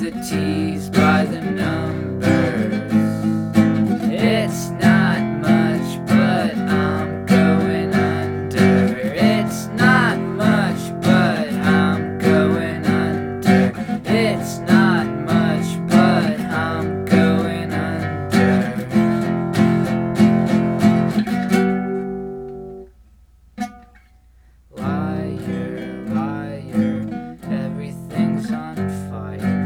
the T's by the numbers. It's not much, but I'm going under. It's not much, but I'm going under. It's not much, but I'm going under. Liar, liar, everything's on fire.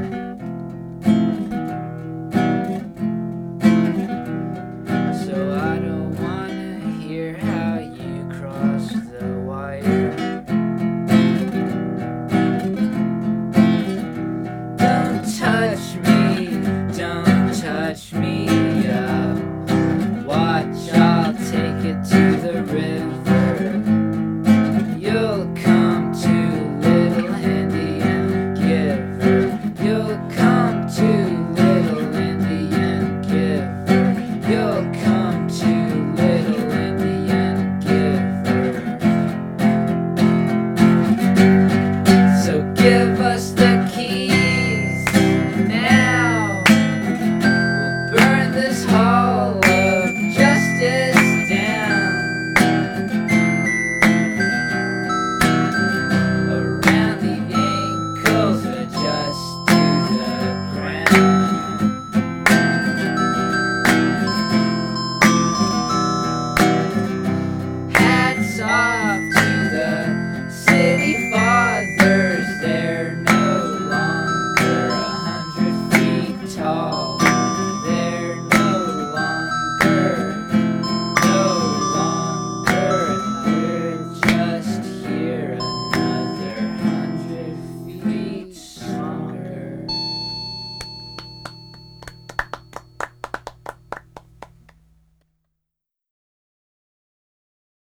So I don't wanna hear how you cross the wire. Don't touch me up. Watch, I'll take it to the river. You'll come to Little Indian Giver. You'll come to Little Indian Giver. You'll come to Little Indian Giver. So give us the keys now. We'll burn this hall of justice down. Around the ankles or just to the ground. Hats off.